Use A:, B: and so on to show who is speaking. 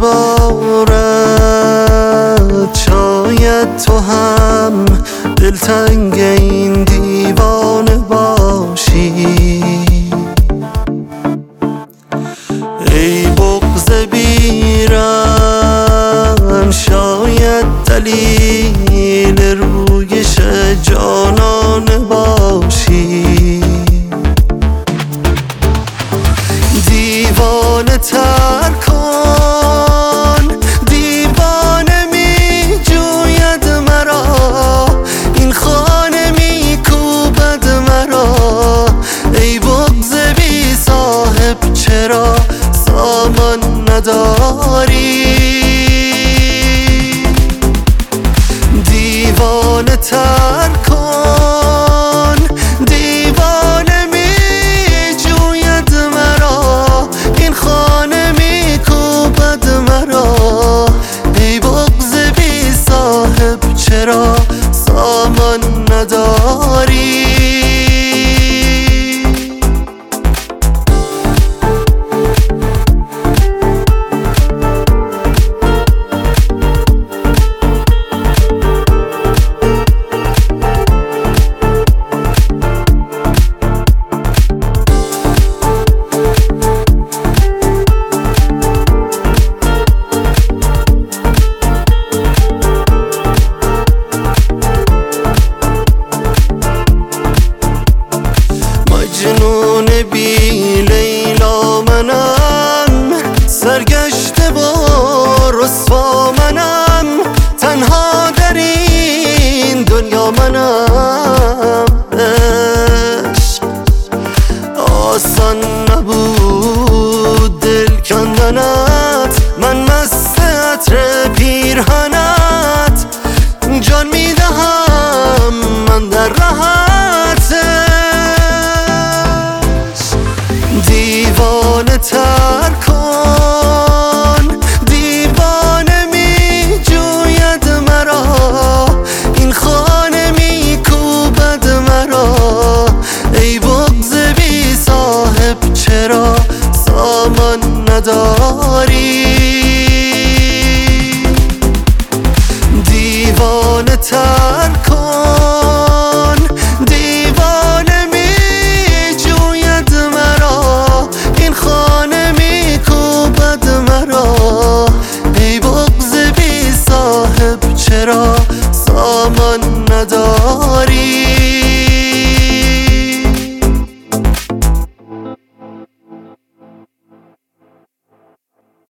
A: بارد، شاید تو هم دلتنگ این دیوانه باشی. ای بغض بیرم، شاید دلیل رویش جانانه باشی. دیوانه تر کن، دیوانه می جوید مرا، این خانه می کوبد مرا. ای بغض بی صاحب چرا سامان نداری؟ دیوانه تر کن، دیوانه می جوید مرا، این خانه می کوبد مرا. ای بغض بی صاحب چرا سامان نداری؟ مجنون بی لیلا منم، سرگشته و رسوا منم، تنها در این دنیا منم. عشق آسان نبود دل کندنت، من مست عطر پیرهنت، جان میدهم من در راحتت. دیوانه تر کن، دیوانه می جوید مرا، این خانه می کوبد مرا. ای بغض بی صاحب چرا سامان نداری؟ دیوانه تر کن.